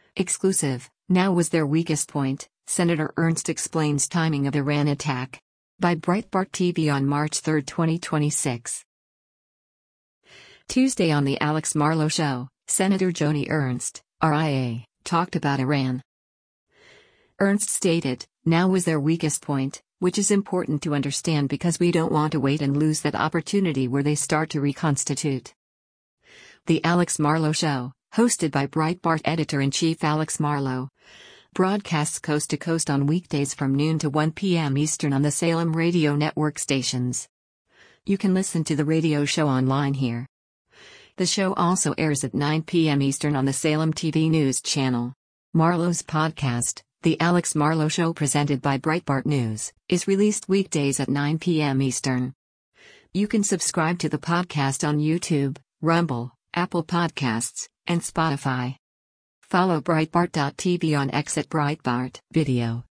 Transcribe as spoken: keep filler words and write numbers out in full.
Exclusive, now was their weakest point, Senator Ernst explains timing of Iran attack. By Breitbart T V on March third, twenty twenty-six. Tuesday on The Alex Marlow Show, Senator Joni Ernst, R I A, talked about Iran. Ernst stated, now was their weakest point, which is important to understand because we don't want to wait and lose that opportunity where they start to reconstitute. The Alex Marlow Show, hosted by Breitbart editor-in-chief Alex Marlow, broadcasts coast to coast on weekdays from noon to one p m Eastern on the Salem radio network stations. You can listen to the radio show online here. The show also airs at nine p m Eastern on the Salem T V News channel. Marlow's podcast, The Alex Marlow Show presented by Breitbart News, is released weekdays at nine p m Eastern. You can subscribe to the podcast on YouTube, Rumble, Apple Podcasts, and Spotify. Follow Breitbart dot T V on X at Breitbart Video.